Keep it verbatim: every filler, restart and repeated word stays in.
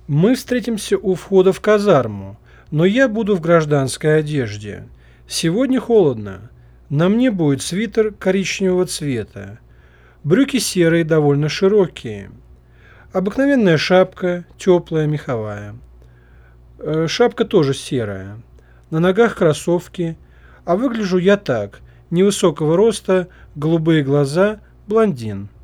Мы встретимся у входа в казарму, но я буду в гражданской одежде. Сегодня холодно. На мне будет свитер коричневого цвета. Брюки серые, довольно широкие. Обыкновенная шапка, теплая, меховая. Э, Шапка тоже серая. На ногах кроссовки. А выгляжу я так. Невысокого роста, голубые глаза, блондин.